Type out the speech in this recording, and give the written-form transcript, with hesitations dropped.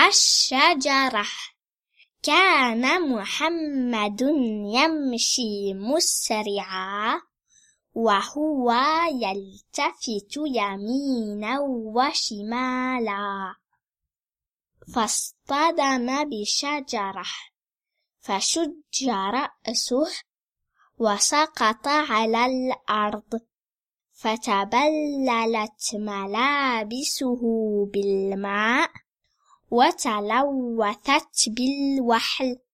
الشجرة. كان محمد يمشي مسرعا وهو يلتفت يمينا وشمالا، فاصطدم بشجرة فشج رأسه وسقط على الأرض، فتبللت ملابسه بالماء وتلوثت بالوحل.